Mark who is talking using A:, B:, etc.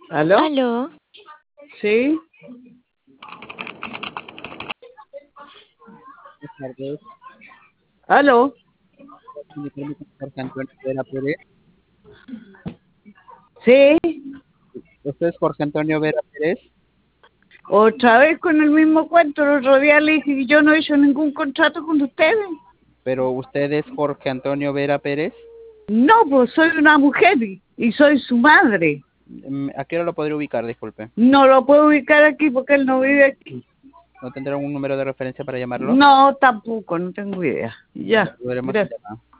A: ¿Aló?
B: ¿Aló?
A: Sí.
C: Buenas tardes.
A: ¿Aló?
C: Comunicarme con Jorge Antonio Vera Pérez.
A: Sí.
C: ¿Usted es Jorge Antonio Vera Pérez?
A: Otra vez con el mismo cuento. El otro día le dije que yo no he hecho ningún contrato con ustedes.
C: ¿Pero usted es Jorge Antonio Vera Pérez?
A: No, pues soy una mujer y soy su madre.
C: ¿A qué hora lo podría ubicar? Disculpe.
A: No lo puedo ubicar aquí porque él no vive aquí.
C: ¿No tendrá un número de referencia para llamarlo?
A: No, tampoco, no tengo idea. Ya,
C: Volveremos a
A: gracias.
C: llamar.